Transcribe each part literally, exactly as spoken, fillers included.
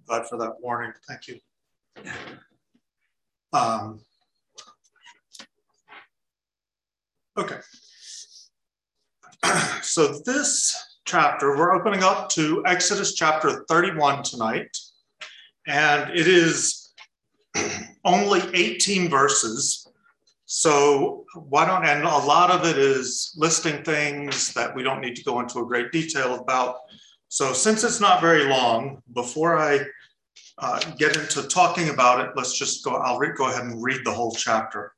God for that warning. Thank you. Um, okay. So this chapter, we're opening up to Exodus chapter thirty-one tonight, and it is only eighteen verses. So why don't, and a lot of it is listing things that we don't need to go into a great detail about. So since it's not very long, before I uh, get into talking about it, let's just go, I'll re- go ahead and read the whole chapter.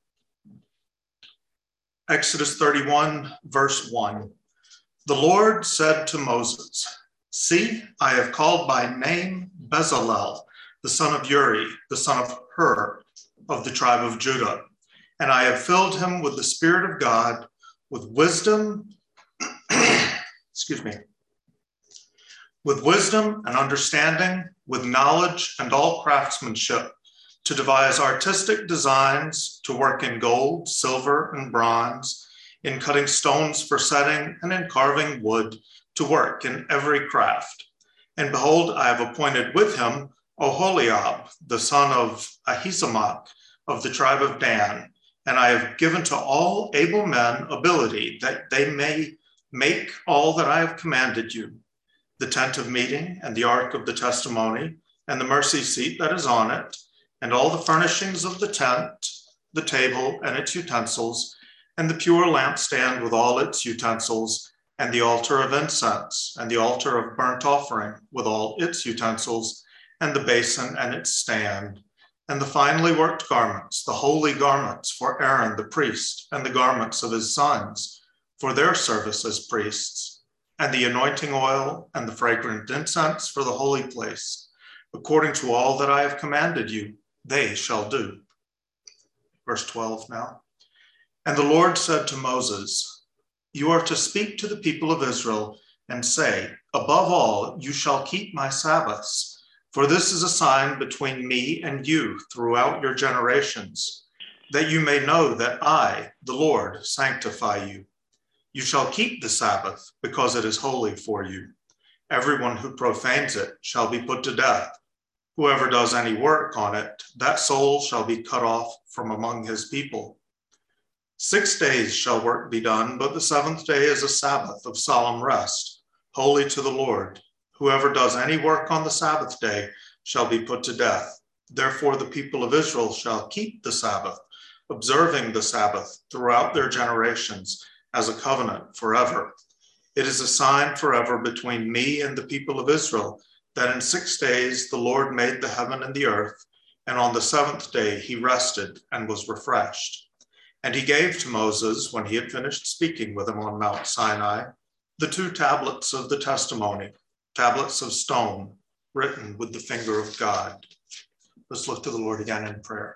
Exodus thirty-one, verse one. The Lord said to Moses, "See, I have called by name Bezalel, the son of Uri, the son of Hur, of the tribe of Judah. And I have filled him with the Spirit of God, with wisdom, excuse me, with wisdom and understanding, with knowledge and all craftsmanship, to devise artistic designs, to work in gold, silver, and bronze, in cutting stones for setting, and in carving wood, to work in every craft. And behold, I have appointed with him Oholiab, the son of Ahisamach, of the tribe of Dan. And I have given to all able men ability, that they may make all that I have commanded you, the tent of meeting, and the ark of the testimony, and the mercy seat that is on it, and all the furnishings of the tent, the table and its utensils, and the pure lampstand with all its utensils, and the altar of incense, and the altar of burnt offering with all its utensils, and the basin and its stand, and the finely worked garments, the holy garments for Aaron the priest, and the garments of his sons for their service as priests, and the anointing oil and the fragrant incense for the holy place. According to all that I have commanded you, they shall do." Verse twelve now. And the Lord said to Moses, "You are to speak to the people of Israel and say, above all, you shall keep my Sabbaths, for this is a sign between me and you throughout your generations, that you may know that I, the Lord, sanctify you. You shall keep the Sabbath, because it is holy for you. Everyone who profanes it shall be put to death. Whoever does any work on it, that soul shall be cut off from among his people. Six days shall work be done, but the seventh day is a Sabbath of solemn rest, holy to the Lord. Whoever does any work on the Sabbath day shall be put to death. Therefore the people of Israel shall keep the Sabbath, observing the Sabbath throughout their generations as a covenant forever. It is a sign forever between me and the people of Israel, that in six days the Lord made the heaven and the earth, and on the seventh day he rested and was refreshed. And he gave to Moses, when he had finished speaking with him on Mount Sinai, the two tablets of the testimony, tablets of stone, written with the finger of God. Let's look to the Lord again in prayer.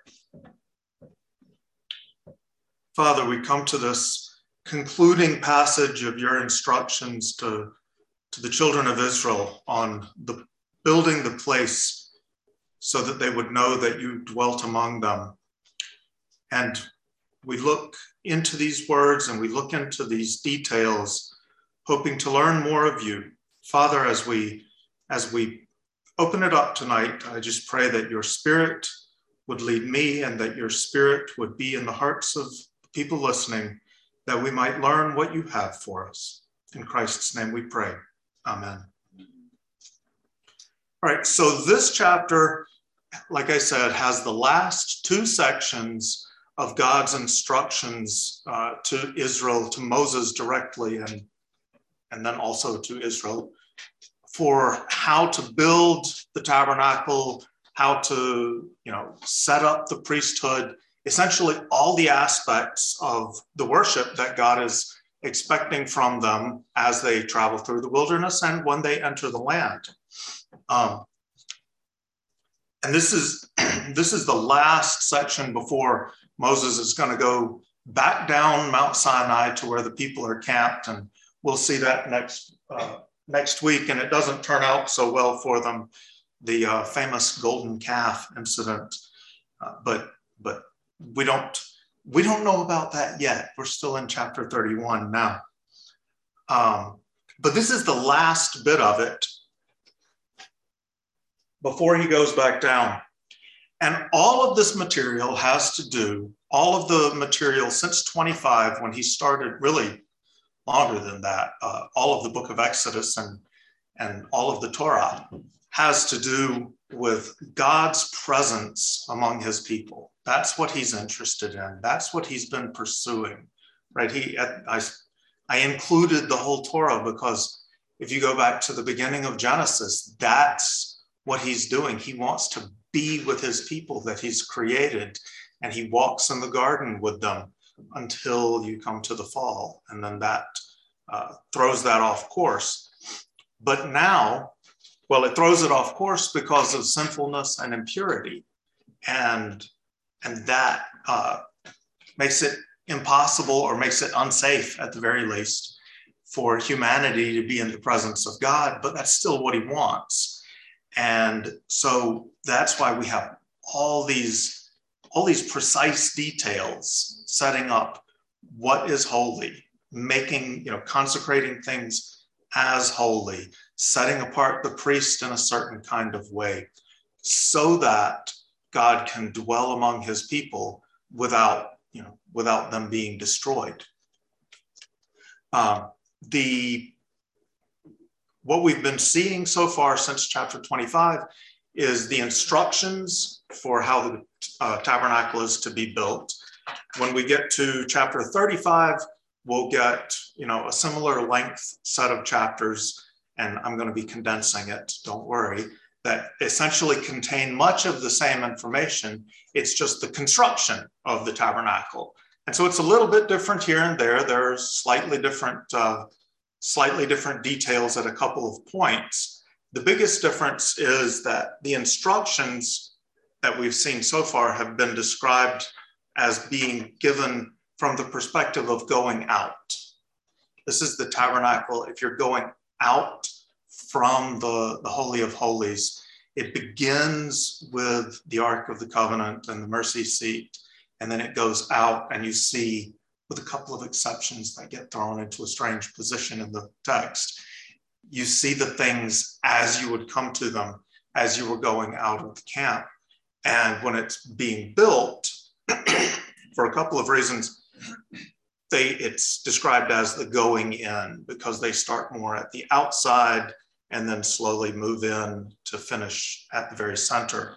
Father, we come to this concluding passage of your instructions to, to the children of Israel on the building the place so that they would know that you dwelt among them. And we look into these words and we look into these details, hoping to learn more of you. Father, as we, as we open it up tonight, I just pray that your Spirit would lead me and that your Spirit would be in the hearts of people listening, that we might learn what you have for us. In Christ's name we pray. Amen. All right, so this chapter, like I said, has the last two sections of God's instructions uh, to Israel, to Moses directly, and, and then also to Israel, for how to build the tabernacle, how to, you know, set up the priesthood, essentially all the aspects of the worship that God is expecting from them as they travel through the wilderness and when they enter the land. Um, and this is, this is the last section before Moses is going to go back down Mount Sinai to where the people are camped, and we'll see that next uh, next week. And it doesn't turn out so well for them, the uh, famous golden calf incident. Uh, but but we don't we don't know about that yet. We're still in chapter thirty-one now. Um, but this is the last bit of it. before he goes back down. And all of this material has to do, all of the material since twenty-five, when he started, really longer than that, uh, all of the book of Exodus and, and all of the Torah has to do with God's presence among his people. That's what he's interested in. That's what he's been pursuing, right? He, I, I included the whole Torah because if you go back to the beginning of Genesis, that's what he's doing. He wants to be with his people that he's created, and he walks in the garden with them until you come to the fall, and then that uh, throws that off course. But now, well, it throws it off course because of sinfulness and impurity, and and that uh, makes it impossible, or makes it unsafe at the very least, for humanity to be in the presence of God. But that's still what he wants. And so that's why we have all these, all these precise details setting up what is holy, making, you know, consecrating things as holy, setting apart the priest in a certain kind of way, so that God can dwell among his people without, you know, without them being destroyed. Um, the What we've been seeing so far since chapter twenty-five is the instructions for how the uh, tabernacle is to be built. When we get to chapter thirty-five, we'll get, you know, a similar length set of chapters, and I'm going to be condensing it, don't worry, that essentially contain much of the same information. It's just the construction of the tabernacle. And so it's a little bit different here and there. There's slightly different uh, slightly different details at a couple of points. The biggest difference is that the instructions that we've seen so far have been described as being given from the perspective of going out. This is the tabernacle. If you're going out from the, the Holy of Holies, it begins with the Ark of the Covenant and the mercy seat, and then it goes out, and you see, with a couple of exceptions that get thrown into a strange position in the text, you see the things as you would come to them as you were going out of the camp. And when it's being built, for a couple of reasons, they it's described as the going in, because they start more at the outside and then slowly move in to finish at the very center.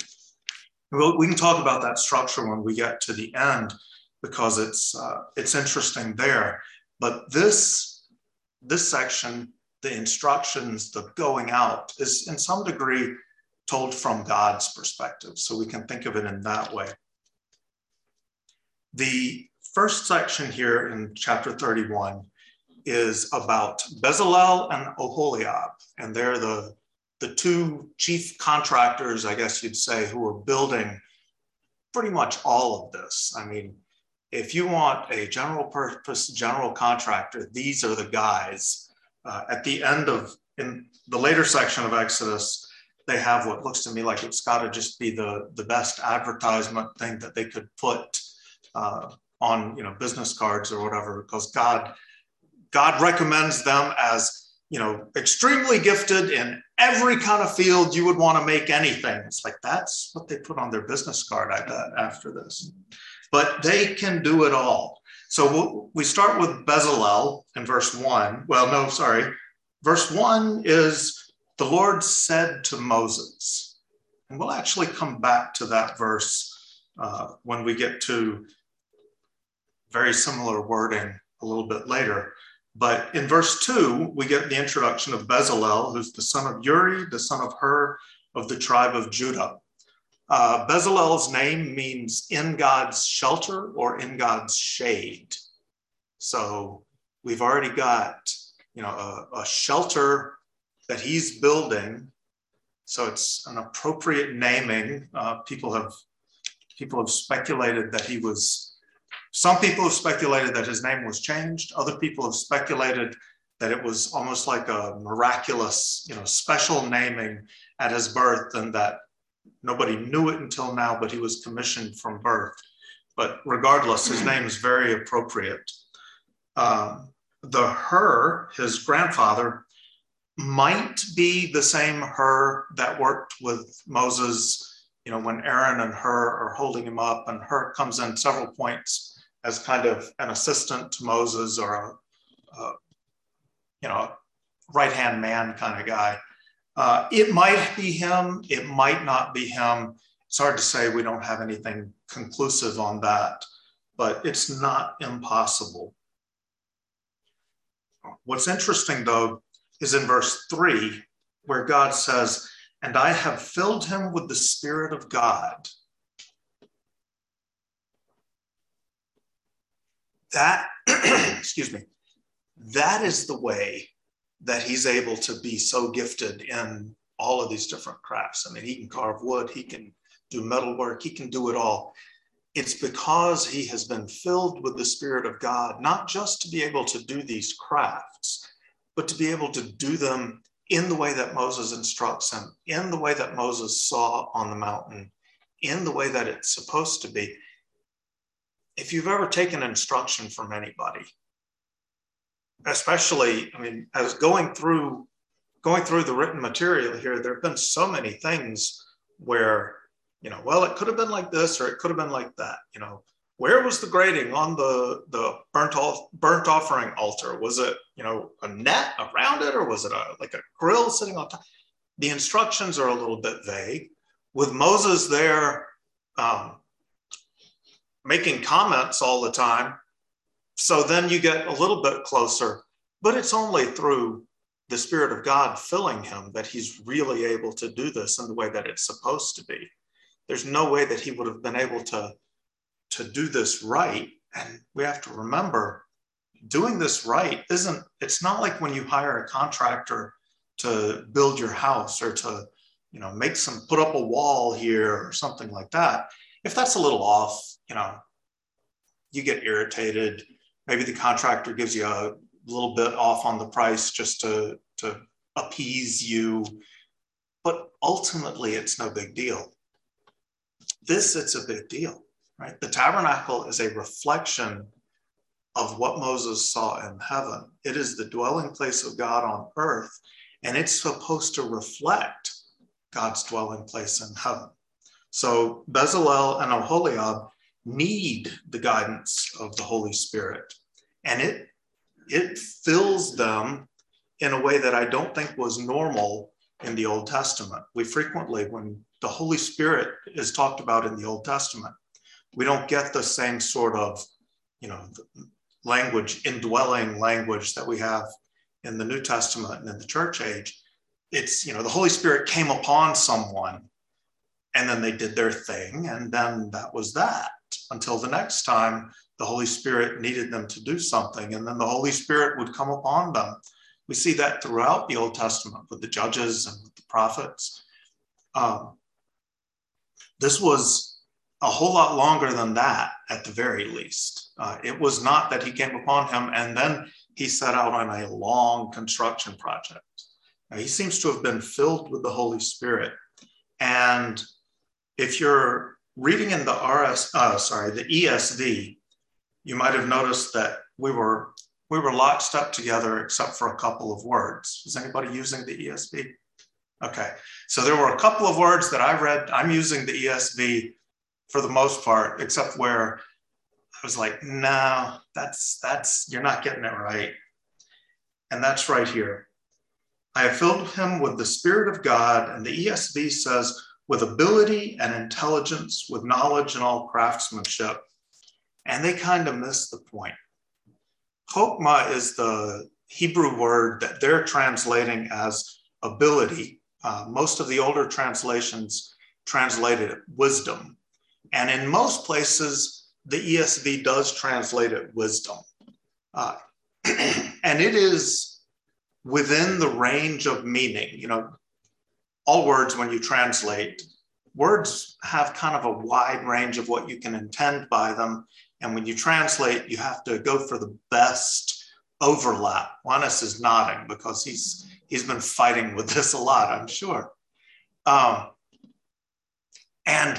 We can talk about that structure when we get to the end, because it's uh, it's interesting there. But this, this section, the instructions, the going out, is in some degree told from God's perspective. So we can think of it in that way. The first section here in chapter thirty-one is about Bezalel and Oholiab. And they're the, the two chief contractors, I guess you'd say, who are building pretty much all of this. I mean, if you want a general purpose, general contractor, these are the guys. Uh, at the end of, in the later section of Exodus, they have what looks to me like it's got to just be the, the best advertisement thing that they could put uh, on, you know, business cards or whatever, because God, God recommends them as, you know, extremely gifted in every kind of field you would want to make anything. It's like, that's what they put on their business card, I bet, after this. But they can do it all. So we'll, we start with Bezalel in verse one. Well, no, sorry. Verse one is, the Lord said to Moses. And we'll actually come back to that verse uh, when we get to very similar wording a little bit later. But in verse two, we get the introduction of Bezalel, who's the son of Uri, the son of Hur, of the tribe of Judah. Uh, Bezalel's name means in God's shelter or in God's shade. So we've already got, you know, a, a shelter that he's building. So it's an appropriate naming. Uh, people have people have speculated that he was, some people have speculated that his name was changed. Other people have speculated that it was almost like a miraculous, you know, special naming at his birth, and that nobody knew it until now, but he was commissioned from birth. But regardless, his name is very appropriate. Um, the Hur, his grandfather, might be the same Hur that worked with Moses, you know, when Aaron and Hur are holding him up, and Hur comes in several points as kind of an assistant to Moses, or a, a you know, right-hand man kind of guy. Uh, it might be him, it might not be him. It's hard to say. We don't have anything conclusive on that, but it's not impossible. What's interesting, though, is in verse three, where God says, "And I have filled him with the Spirit of God." That, excuse me, that is the way that he's able to be so gifted in all of these different crafts. I mean, he can carve wood, he can do metal work, he can do it all. It's because he has been filled with the Spirit of God, not just to be able to do these crafts, but to be able to do them in the way that Moses instructs him, in the way that Moses saw on the mountain, in the way that it's supposed to be. If you've ever taken instruction from anybody, especially, I mean, as going through going through the written material here, there have been so many things where, you know, well, it could have been like this, or it could have been like that. You know, where was the grating on the, the burnt, off, burnt offering altar? Was it, you know, a net around it, or was it a, like a grill sitting on top? The instructions are a little bit vague. With Moses there um, making comments all the time, so then you get a little bit closer, but it's only through the Spirit of God filling him that he's really able to do this in the way that it's supposed to be. There's no way that he would have been able to, to do this right. And we have to remember, doing this right isn't, it's not like when you hire a contractor to build your house, or to, you know, make some, put up a wall here or something like that. If that's a little off, you know, you get irritated. Maybe the contractor gives you a little bit off on the price just to, to appease you, but ultimately it's no big deal. This, it's a big deal, right? The tabernacle is a reflection of what Moses saw in heaven. It is the dwelling place of God on earth, and it's supposed to reflect God's dwelling place in heaven. So Bezalel and Oholiab need the guidance of the Holy Spirit, and it it fills them in a way that I don't think was normal in the Old Testament. We frequently, when the Holy Spirit is talked about in the Old Testament, we don't get the same sort of, you know, language, indwelling language that we have in the New Testament and in the church age. It's, you know, the Holy Spirit came upon someone, and then they did their thing, and then that was that, until the next time the Holy Spirit needed them to do something, and then the Holy Spirit would come upon them. We see that throughout the Old Testament with the judges and with the prophets. Um, this was a whole lot longer than that, at the very least. Uh, it was not that he came upon him and then he set out on a long construction project. Now, he seems to have been filled with the Holy Spirit. And if you're reading in the R S, uh, sorry, the E S V, you might have noticed that we were we were lockstep together except for a couple of words. Is anybody using the E S V? Okay, so there were a couple of words that I read. I'm using the E S V for the most part, except where I was like, no, that's that's you're not getting it right. And that's right here. I have filled him with the Spirit of God, and the E S V says, with ability and intelligence, with knowledge and all craftsmanship. And they kind of miss the point. Chokmah is the Hebrew word that they're translating as ability. Uh, most of the older translations translated it wisdom. And in most places, the E S V does translate it wisdom. Uh, and it is within the range of meaning. You know, all words, when you translate, words have kind of a wide range of what you can intend by them. And when you translate, you have to go for the best overlap. Juanis is nodding because he's he's been fighting with this a lot, I'm sure. Um, and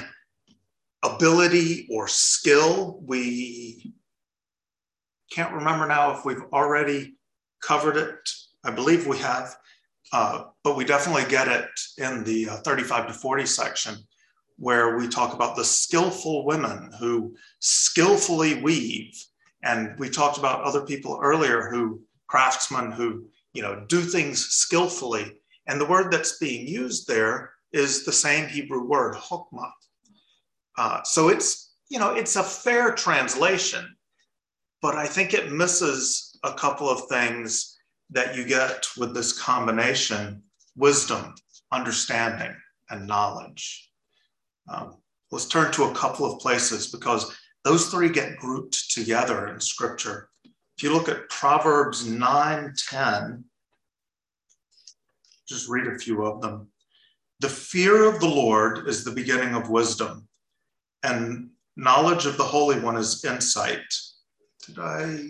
ability or skill, we can't remember now if we've already covered it. I believe we have. Uh, but we definitely get it in the uh, thirty-five to forty section, where we talk about the skillful women who skillfully weave. And we talked about other people earlier who, craftsmen who, you know, do things skillfully. And the word that's being used there is the same Hebrew word, chokmah. Uh, so it's, you know, it's a fair translation, but I think it misses a couple of things that you get with this combination: wisdom, understanding, and knowledge. Um, let's turn to a couple of places, because those three get grouped together in Scripture. If you look at Proverbs nine ten, just read a few of them. The fear of the Lord is the beginning of wisdom, and knowledge of the Holy One is insight. Did I?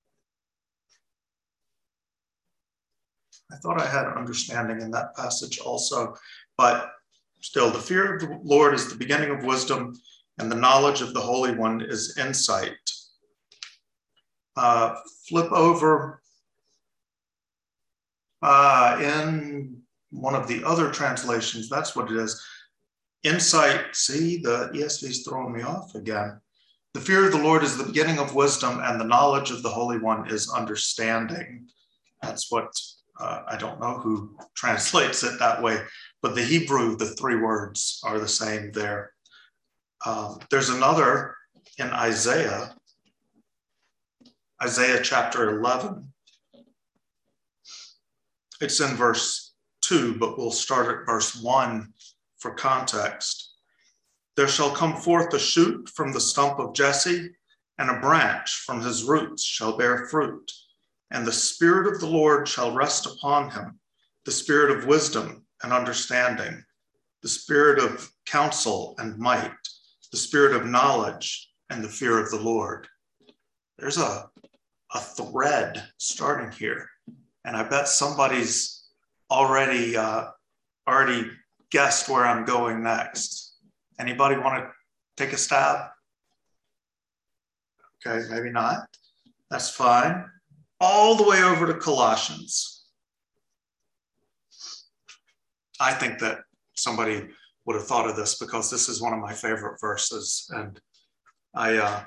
I thought I had understanding in that passage also, but still, the fear of the Lord is the beginning of wisdom, and the knowledge of the Holy One is insight. Uh, flip over uh, in one of the other translations, that's what it is. Insight, see, the E S V is throwing me off again. The fear of the Lord is the beginning of wisdom, and the knowledge of the Holy One is understanding. That's what, uh, I don't know who translates it that way, but the Hebrew, the three words are the same there. Um, there's another in Isaiah, Isaiah chapter eleven. It's in verse two, but we'll start at verse one for context. There shall come forth a shoot from the stump of Jesse, and a branch from his roots shall bear fruit. And the Spirit of the Lord shall rest upon him, the Spirit of wisdom and understanding, the Spirit of counsel and might, the Spirit of knowledge and the fear of the Lord. There's a, a thread starting here. And I bet somebody's already, uh, already guessed where I'm going next. Anybody want to take a stab? Okay, maybe not. That's fine. All the way over to Colossians. I think that somebody would have thought of this, because this is one of my favorite verses. And I, uh,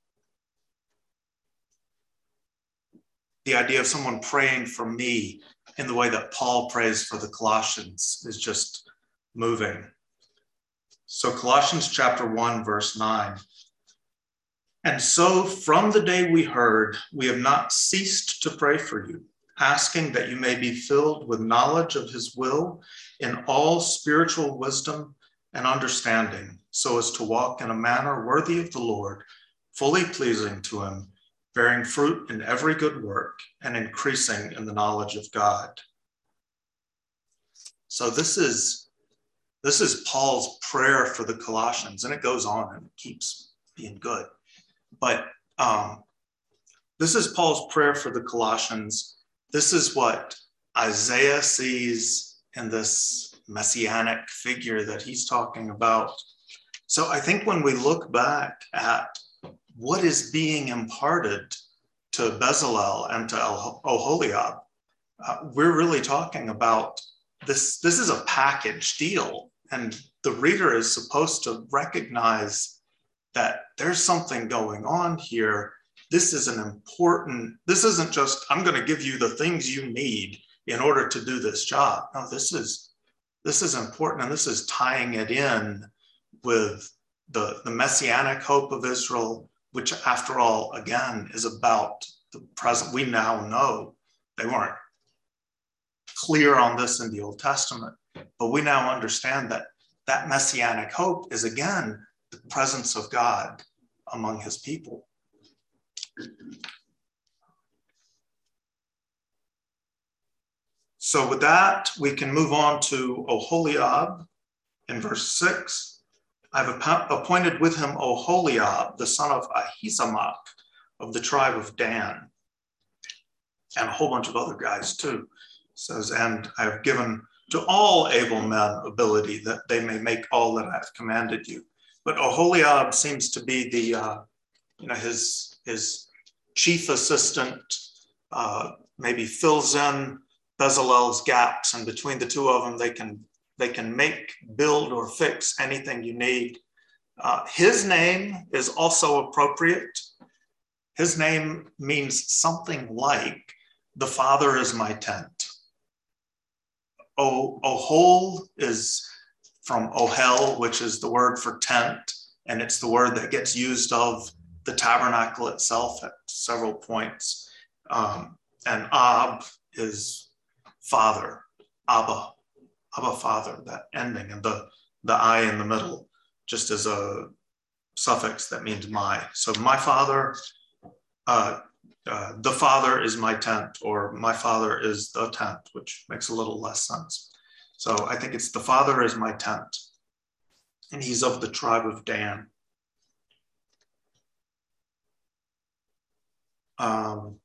the idea of someone praying for me in the way that Paul prays for the Colossians is just moving. So Colossians chapter one, verse nine. And so from the day we heard, we have not ceased to pray for you, asking that you may be filled with knowledge of his will in all spiritual wisdom and understanding, so as to walk in a manner worthy of the Lord, fully pleasing to him, bearing fruit in every good work and increasing in the knowledge of God. So this is This is Paul's prayer for the Colossians, and it goes on and it keeps being good. But um, this is Paul's prayer for the Colossians. This is what Isaiah sees in this messianic figure that he's talking about. So I think when we look back at what is being imparted to Bezalel and to Oholiab, uh, we're really talking about this. This is a package deal. And the reader is supposed to recognize that there's something going on here. This is an important, this isn't just, I'm going to give you the things you need in order to do this job. No, this is, this is important. And this is tying it in with the, the messianic hope of Israel, which after all, again, is about the present. We now know they weren't clear on this in the Old Testament. But we now understand that that messianic hope is, again, the presence of God among his people. So with that, we can move on to Oholiab in verse six. I've appointed with him Oholiab, the son of Ahisamach of the tribe of Dan, and a whole bunch of other guys too. It says, and I have given to all able men ability, that they may make all that I have commanded you. But Oholiab seems to be the, uh, you know, his, his chief assistant, uh, maybe fills in Bezalel's gaps, and between the two of them, they can they can make, build, or fix anything you need. Uh, his name is also appropriate. His name means something like, the Father is my tent. O, Ohol is from Ohel, which is the word for tent, and it's the word that gets used of the tabernacle itself at several points. Um, and Ab is Father, Abba, Abba Father, that ending, and the, the I in the middle, just as a suffix that means my. So my Father, uh, uh, the Father is my tent, or my Father is the tent, which makes a little less sense. So I think it's the Father is my tent, and he's of the tribe of Dan. Um,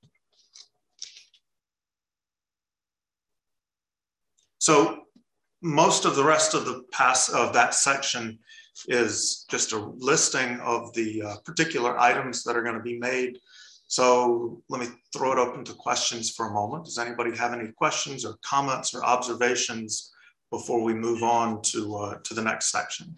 so most of the rest of the pass of that section is just a listing of the uh, particular items that are going to be made. So let me throw it open to questions for a moment. Does anybody have any questions or comments or observations before we move on to, uh, to the next section?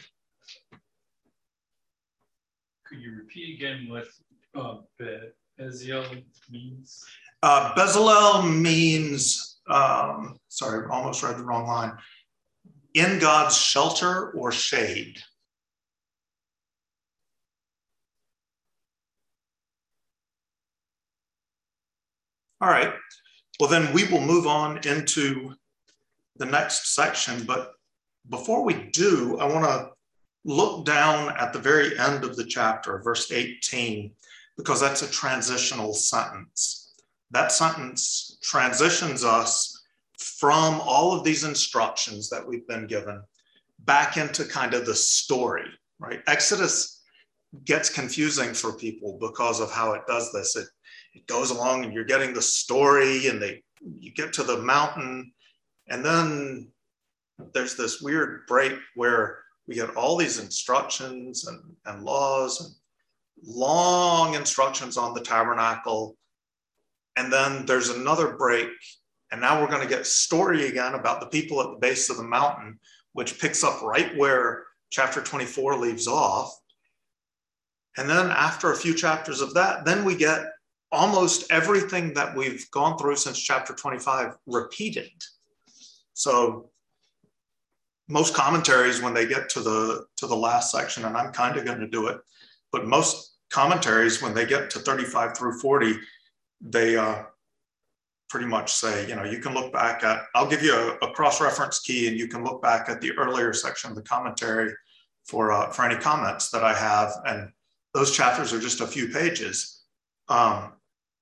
Could you repeat again what uh, Bezalel means? Uh, Bezalel means, um, sorry, I almost read the wrong line, in God's shelter or shade. All right, well then we will move on into the next section, but before we do, I want to look down at the very end of the chapter, verse eighteen, because that's a transitional sentence. That sentence transitions us from all of these instructions that we've been given back into kind of the story, right? Exodus gets confusing for people because of how it does this. It, it goes along and you're getting the story, and they you get to the mountain, and then there's this weird break where we get all these instructions and, and laws and long instructions on the tabernacle. And then there's another break, and now we're going to get story again about the people at the base of the mountain, which picks up right where chapter twenty-four leaves off. And then after a few chapters of that, then we get almost everything that we've gone through since chapter twenty-five repeated. So most commentaries, when they get to the to the last section, and I'm kind of going to do it, but most commentaries, when they get to thirty-five through forty, they uh, pretty much say, you know, you can look back at, I'll give you a, a cross-reference key, and you can look back at the earlier section of the commentary for uh, for any comments that I have, and those chapters are just a few pages. Um,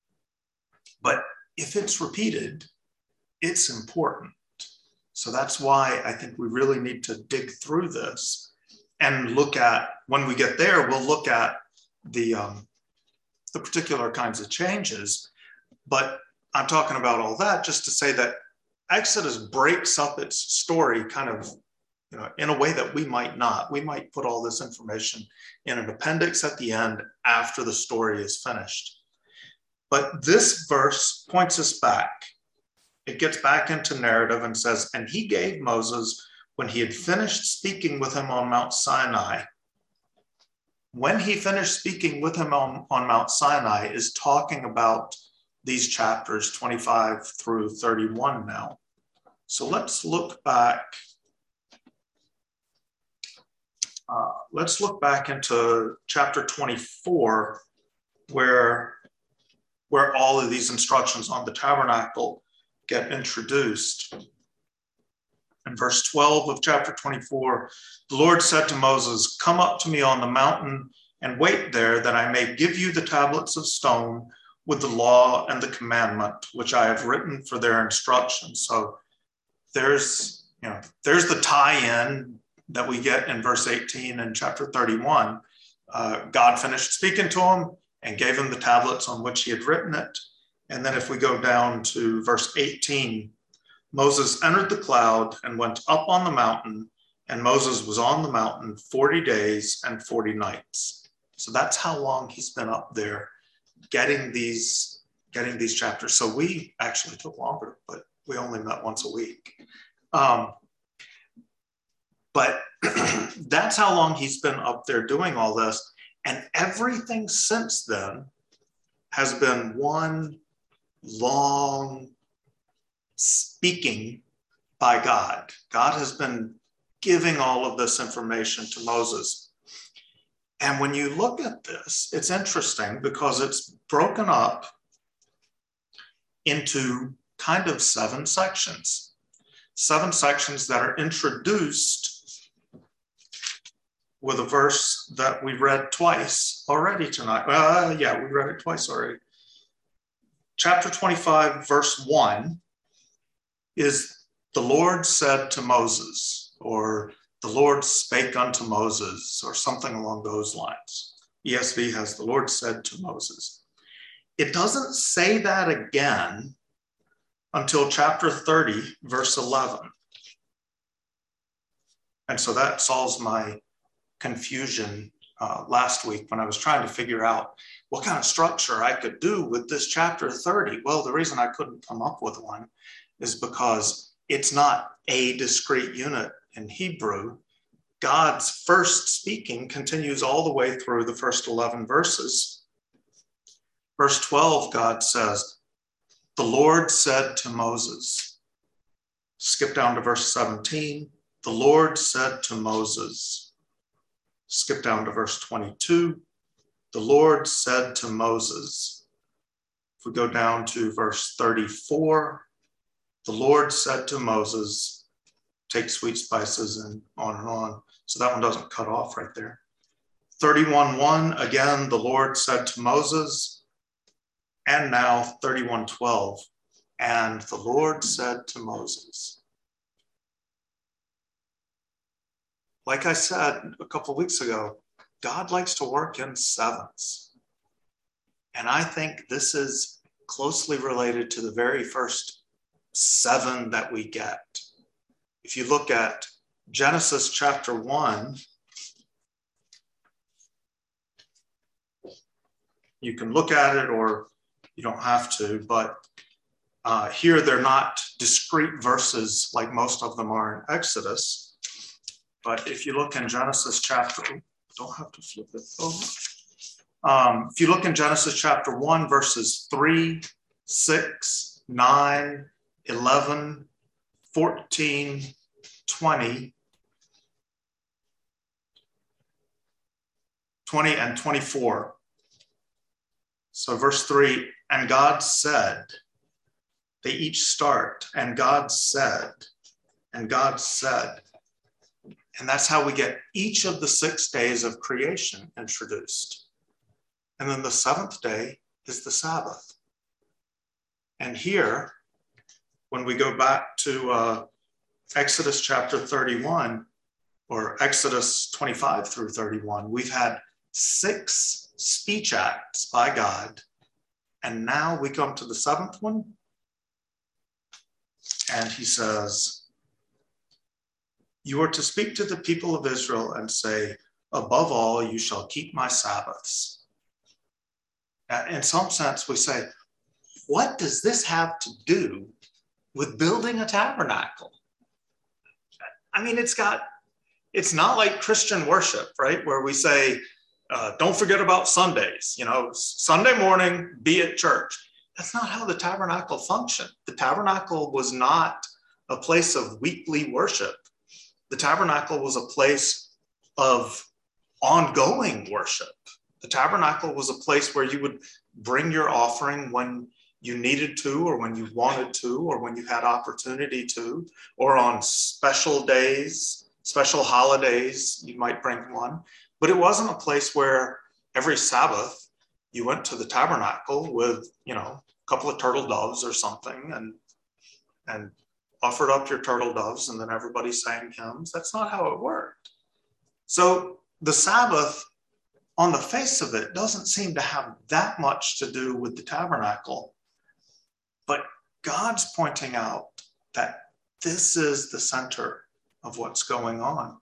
but if it's repeated, it's important. So that's why I think we really need to dig through this and look at, when we get there, we'll look at the, um, the particular kinds of changes. But I'm talking about all that just to say that Exodus breaks up its story kind of, you know, in a way that we might not. We might put all this information in an appendix at the end after the story is finished. But this verse points us back. It gets back into narrative and says, and he gave Moses, when he had finished speaking with him on Mount Sinai. When he finished speaking with him on, on Mount Sinai is talking about these chapters twenty-five through thirty-one now. So let's look back. Uh, let's look back into chapter twenty-four, where, where all of these instructions on the tabernacle get introduced. In verse twelve of chapter twenty-four, the Lord said to Moses, come up to me on the mountain and wait there, that I may give you the tablets of stone with the law and the commandment, which I have written for their instruction. So there's, you know, there's the tie-in that we get in verse eighteen and chapter thirty-one. Uh, God finished speaking to him and gave him the tablets on which he had written it. And then if we go down to verse eighteen, Moses entered the cloud and went up on the mountain, and Moses was on the mountain forty days and forty nights. So that's how long he's been up there getting these, getting these chapters. So we actually took longer, but we only met once a week. Um, but that's how long he's been up there doing all this. And everything since then has been one long speaking by God. God has been giving all of this information to Moses. And when you look at this, it's interesting because it's broken up into kind of seven sections, seven sections that are introduced with a verse that we read twice already tonight. Uh, yeah, we read it twice already. Chapter twenty-five, verse one is the Lord said to Moses, or the Lord spake unto Moses, or something along those lines. E S V has the Lord said to Moses. It doesn't say that again until chapter thirty, verse eleven. And so that solves my confusion uh, last week when I was trying to figure out what kind of structure I could do with this chapter thirty. Well, the reason I couldn't come up with one is because it's not a discrete unit in Hebrew. God's first speaking continues all the way through the first eleven verses. Verse twelve, God says, the Lord said to Moses. Skip down to verse seventeen. The Lord said to Moses. Skip down to verse twenty-two. The Lord said to Moses. If we go down to verse thirty-four, the Lord said to Moses, take sweet spices and on and on. So that one doesn't cut off right there. thirty-one one, again, the Lord said to Moses. And now thirty-one twelve, and the Lord said to Moses. Like I said a couple of weeks ago, God likes to work in sevens. And I think this is closely related to the very first seven that we get. If you look at Genesis chapter one, you can look at it or you don't have to, but uh, here they're not discrete verses like most of them are in Exodus. But if you look in Genesis chapter, don't have to flip it over. Um, if you look in Genesis chapter one, verses three, six, nine, eleven, fourteen, twenty, twenty and twenty-four. So verse three, and God said, they each start, and God said, and God said. And that's how we get each of the six days of creation introduced. And then the seventh day is the Sabbath. And here, when we go back to uh, Exodus chapter thirty-one, or Exodus twenty-five through thirty-one, we've had six speech acts by God. And now we come to the seventh one. And he says, you are to speak to the people of Israel and say, above all, you shall keep my Sabbaths. In some sense, we say, what does this have to do with building a tabernacle? I mean, it's got, it's not like Christian worship, right? Where we say, uh, don't forget about Sundays, you know, Sunday morning, be at church. That's not how the tabernacle functioned. The tabernacle was not a place of weekly worship. The tabernacle was a place of ongoing worship. The tabernacle was a place where you would bring your offering when you needed to, or when you wanted to, or when you had opportunity to, or on special days, special holidays, you might bring one. But it wasn't a place where every Sabbath you went to the tabernacle with, you know, a couple of turtle doves or something and, and offered up your turtle doves and then everybody sang hymns. That's not how it worked. So the Sabbath, on the face of it, doesn't seem to have that much to do with the tabernacle. But God's pointing out that this is the center of what's going on.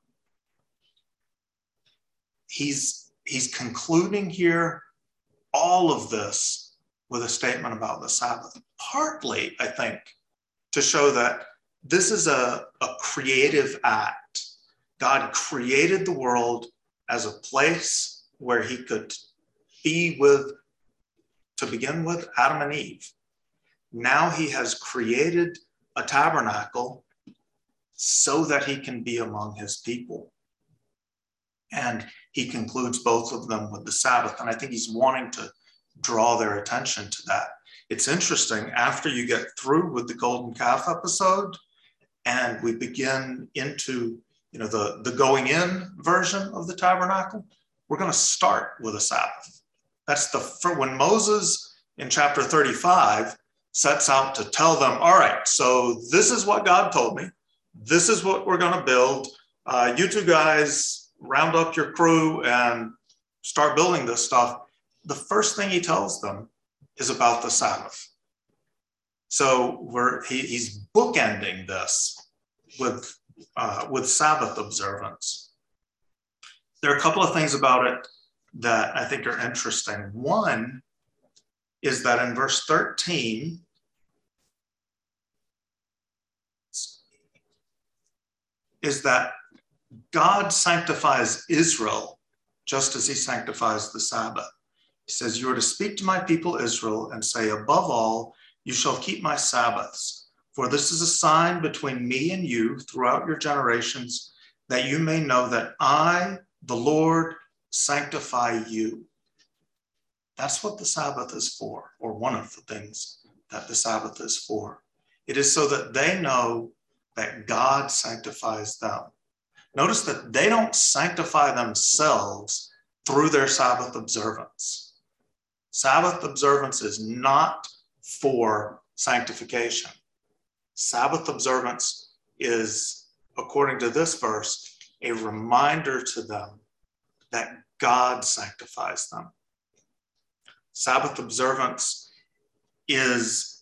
He's, he's concluding here all of this with a statement about the Sabbath, partly, I think, to show that this is a, a creative act. God created the world as a place where he could be with, to begin with, Adam and Eve. Now he has created a tabernacle so that he can be among his people. And he concludes both of them with the Sabbath. And I think he's wanting to draw their attention to that. It's interesting, after you get through with the golden calf episode and we begin into, you know, the, the going in version of the tabernacle, we're going to start with a Sabbath. That's the, for when Moses in chapter thirty-five sets out to tell them, all right, so this is what God told me. This is what we're going to build. Uh, you two guys round up your crew and start building this stuff. The first thing he tells them is about the Sabbath. So we're, he, he's bookending this with, uh, with Sabbath observance. There are a couple of things about it that I think are interesting. One is that in verse thirteen, is that God sanctifies Israel just as he sanctifies the Sabbath. He says, you are to speak to my people Israel and say, above all, you shall keep my Sabbaths. For this is a sign between me and you throughout your generations, that you may know that I, the Lord, sanctify you. That's what the Sabbath is for, or one of the things that the Sabbath is for. It is so that they know that God sanctifies them. Notice that they don't sanctify themselves through their Sabbath observance. Sabbath observance is not for sanctification. Sabbath observance is, according to this verse, a reminder to them that God sanctifies them. Sabbath observance is,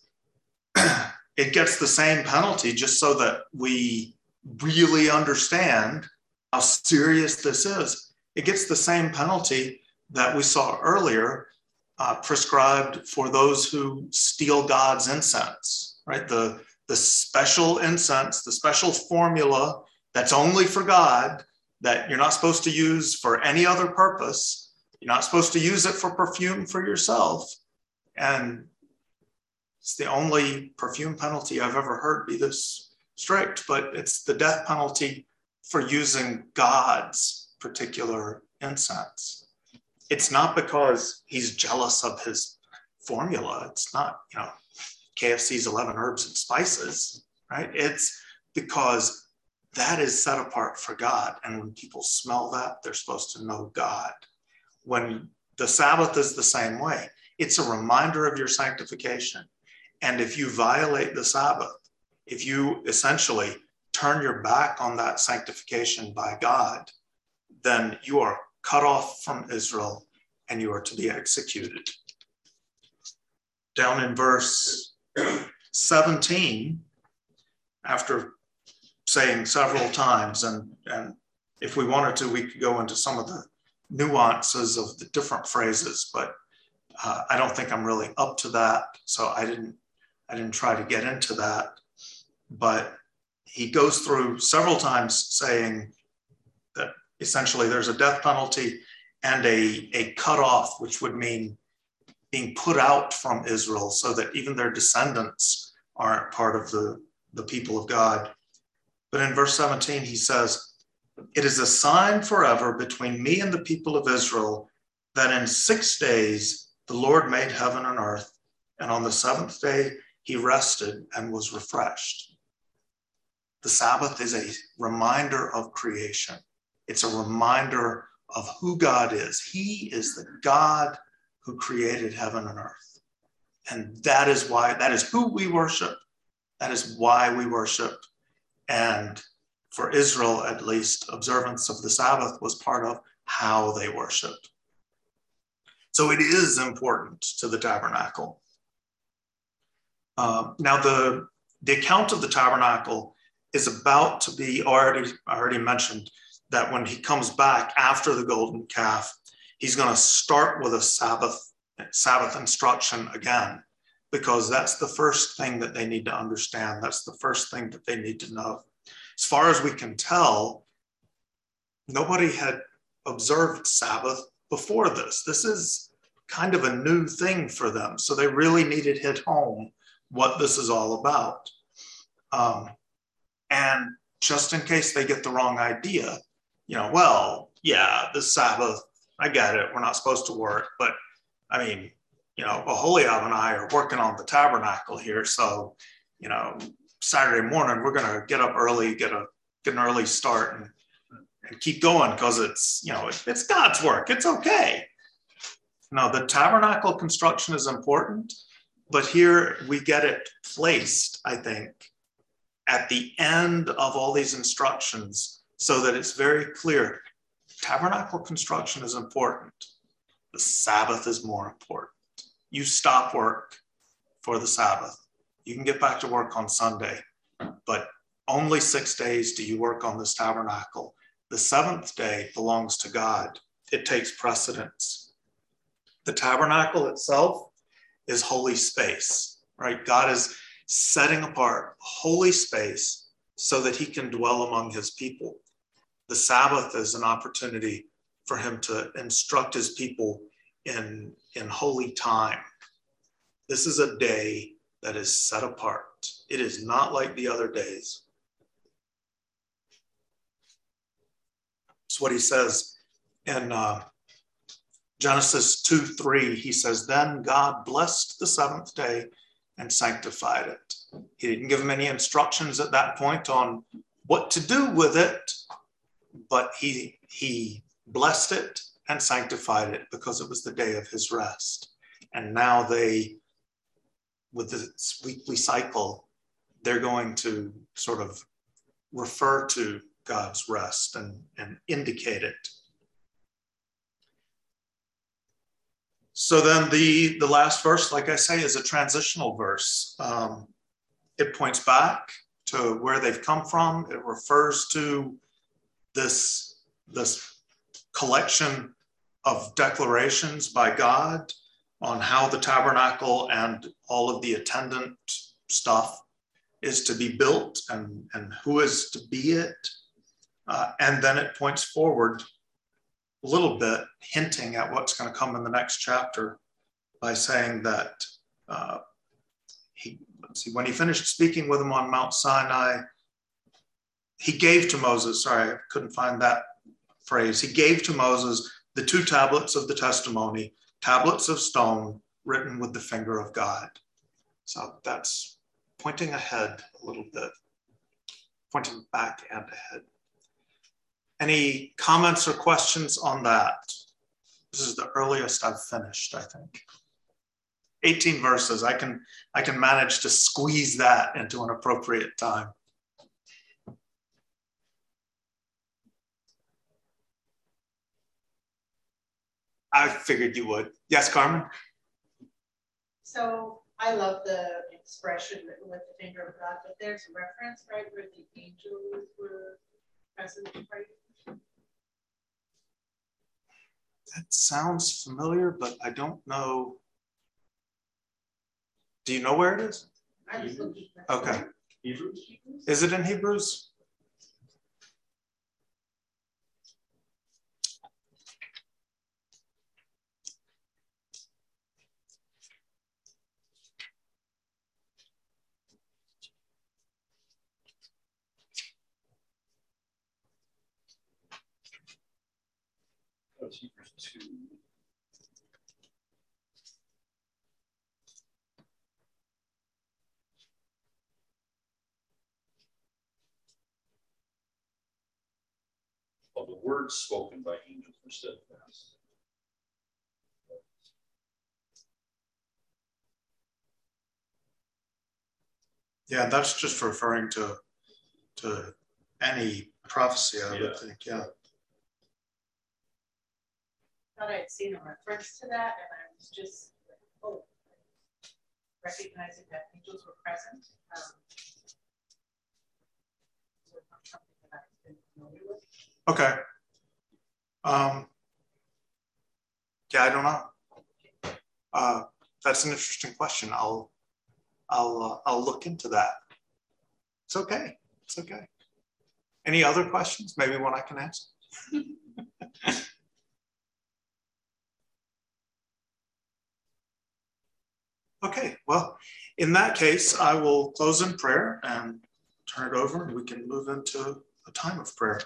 it gets the same penalty, just so that we really understand how serious this is. It gets the same penalty that we saw earlier uh, prescribed for those who steal God's incense, right? The, the special incense, the special formula that's only for God, that you're not supposed to use for any other purpose. You're not supposed to use it for perfume for yourself. And it's the only perfume penalty I've ever heard be this strict, but it's the death penalty for using God's particular incense. It's not because he's jealous of his formula. It's not, you know, K F C's eleven herbs and spices, right? It's because that is set apart for God. And when people smell that, they're supposed to know God. When the Sabbath is the same way, it's a reminder of your sanctification. And if you violate the Sabbath, if you essentially turn your back on that sanctification by God, then you are cut off from Israel and you are to be executed. Down in verse seventeen, after saying several times, and, and if we wanted to, we could go into some of the nuances of the different phrases, but uh, I don't think I'm really up to that. So I didn't, I didn't try to get into that. But he goes through several times saying that essentially there's a death penalty and a, a cutoff, which would mean being put out from Israel so that even their descendants aren't part of the, the people of God. But in verse seventeen, he says, it is a sign forever between me and the people of Israel that in six days the Lord made heaven and earth, and on the seventh day he rested and was refreshed. The Sabbath is a reminder of creation. It's a reminder of who God is. He is the God who created heaven and earth. And that is why, that is who we worship. That is why we worship. And for Israel, at least, observance of the Sabbath was part of how they worshiped. So it is important to the tabernacle. Uh, now, the, the account of the tabernacle is about to be already, I already mentioned that when he comes back after the golden calf, he's going to start with a Sabbath, Sabbath instruction again, because that's the first thing that they need to understand. That's the first thing that they need to know. As far as we can tell, nobody had observed Sabbath before this. This is kind of a new thing for them. So they really needed to hit home what this is all about. Um, and just in case they get the wrong idea, you know, well, yeah, the Sabbath, I get it. We're not supposed to work. But I mean, you know, Oholiab and I are working on the tabernacle here. So, you know, Saturday morning, we're going to get up early, get a get an early start and, and keep going because it's, you know, it, it's God's work. It's okay. No, the tabernacle construction is important, but here we get it placed, I think, at the end of all these instructions so that it's very clear. Tabernacle construction is important. The Sabbath is more important. You stop work for the Sabbath. You can get back to work on Sunday, but only six days do you work on this tabernacle. The seventh day belongs to God. It takes precedence. The tabernacle itself is holy space, right? God is setting apart holy space so that he can dwell among his people. The Sabbath is an opportunity for him to instruct his people in, in holy time. This is a day that is set apart. It is not like the other days. It's what he says in uh, Genesis two three. He says, then God blessed the seventh day and sanctified it. He didn't give him any instructions at that point on what to do with it, but he, he blessed it and sanctified it because it was the day of his rest. And now they, with this weekly cycle, they're going to sort of refer to God's rest and, and indicate it. So then the, the last verse, like I say, is a transitional verse. Um, it points back to where they've come from. It refers to this, this collection of declarations by God on how the tabernacle and all of the attendant stuff is to be built and, and who is to be it. Uh, and then it points forward a little bit, hinting at what's going to come in the next chapter by saying that uh, he, let's see, when he finished speaking with him on Mount Sinai, he gave to Moses, sorry, I couldn't find that phrase. He gave to Moses the two tablets of the testimony, tablets of stone written with the finger of God. So that's pointing ahead a little bit, pointing back and ahead. Any comments or questions on that? This is the earliest I've finished, I think. eighteen verses, I can, I can manage to squeeze that into an appropriate time. I figured you would. Yes, Carmen? So I love the expression with the finger of God, but there's a reference, right, where the angels were present, right? That sounds familiar, but I don't know. Do you know where it is? I was looking for Okay. Hebrews? Is it in Hebrews? Oh, it's Hebrews two. Well, the words spoken by angels were steadfast. Yeah, that's just referring to, to any prophecy, I Yeah. would think, yeah. thought I'd seen a reference to that, and I was just, oh, recognizing that angels were present. Um, was not something that I've been familiar with. Okay. Um, yeah, I don't know. Uh, that's an interesting question. I'll I'll, uh, I'll look into that. It's okay. It's okay. Any other questions? Maybe one I can answer. Okay, well, in that case, I will close in prayer and turn it over, and we can move into a time of prayer.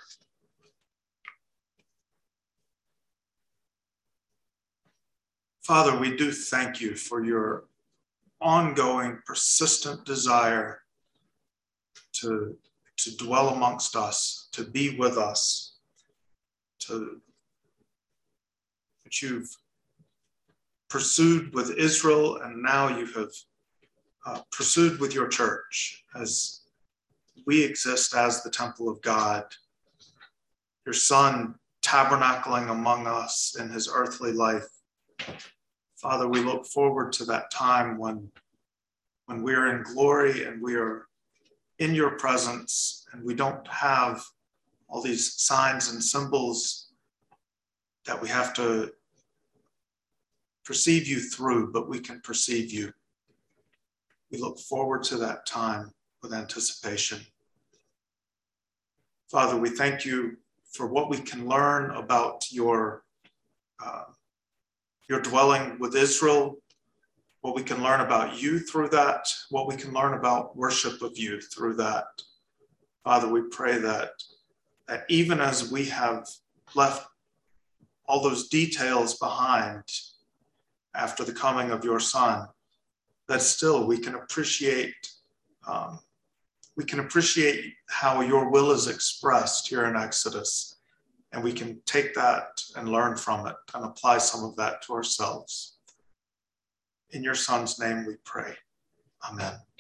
Father, we do thank you for your ongoing, persistent desire to, to dwell amongst us, to be with us, to that you've pursued with Israel, and now you have uh, pursued with your church as we exist as the temple of God, your Son tabernacling among us in his earthly life. Father, we look forward to that time when, when we are in glory and we are in your presence and we don't have all these signs and symbols that we have to perceive you through, but we can perceive you. We look forward to that time with anticipation. Father, we thank you for what we can learn about your, uh, your dwelling with Israel, what we can learn about you through that, what we can learn about worship of you through that. Father, we pray that, that even as we have left all those details behind after the coming of your Son, that still we can appreciate um, we can appreciate how your will is expressed here in Exodus, and we can take that and learn from it and apply some of that to ourselves. In your Son's name we pray. Amen.